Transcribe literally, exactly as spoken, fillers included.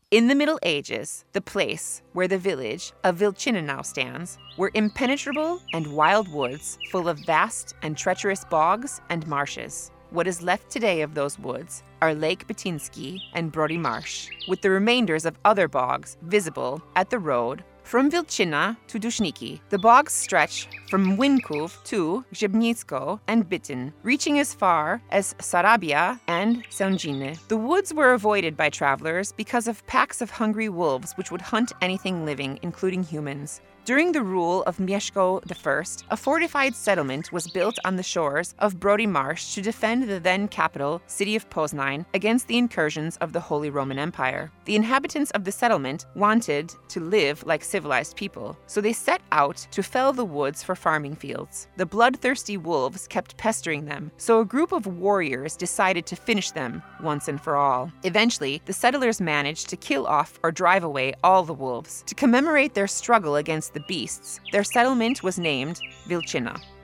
In the Middle Ages, the place where the village of Vilcina now stands were impenetrable and wild woods full of vast and treacherous bogs and marshes. What is left today of those woods are Lake Betinsky and Brody Marsh, with the remainders of other bogs visible at the road from Vilcina to Dushniki. The bogs stretch from Winków to Grzebnicko and Bytyn, reaching as far as Sarabia and Sędziny. The woods were avoided by travelers because of packs of hungry wolves which would hunt anything living, including humans. During the rule of Mieszko the First, a fortified settlement was built on the shores of Brody Marsh to defend the then capital, city of Poznań, against the incursions of the Holy Roman Empire. The inhabitants of the settlement wanted to live like civilized people, so they set out to fell the woods for farming fields. The bloodthirsty wolves kept pestering them, so a group of warriors decided to finish them once and for all. Eventually, the settlers managed to kill off or drive away all the wolves. To commemorate their struggle against the beasts, their settlement was named Vilcina.